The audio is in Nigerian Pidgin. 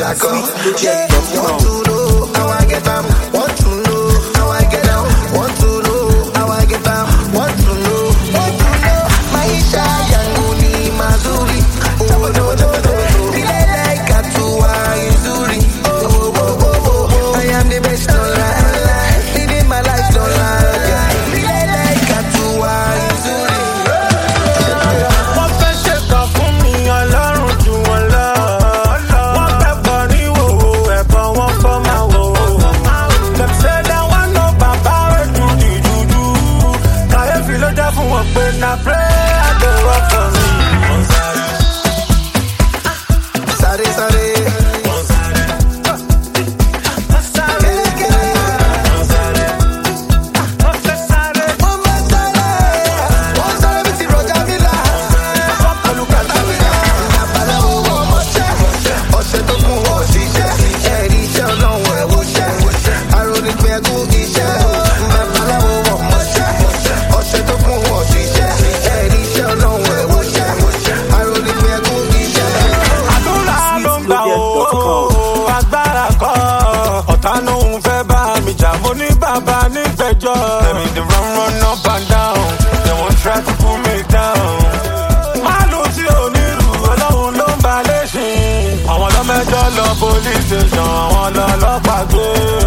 Sako. Yeah, you want to know how I get down? Want to know how I get down? Want to know how I get down? Want to know? Want to know? Maisha yangu ni mazuri. Oh, no, no, no. Vile like Atua Izuri. Oh, oh, oh, oh. I am the best online. Living my life online. Vile like Atua Izuri. When I pray, I go up for me. Sare, sare. Baba nígbẹ̀jọ́. Them in the run up and down. They won't try to pull me down. Màálù tí ò ní rù ọlọ́run ló ń balẹ̀ ṣe. Àwọn ọlọ́mẹjọ́ lọ police station, àwọn ọlọ́pàá gbé.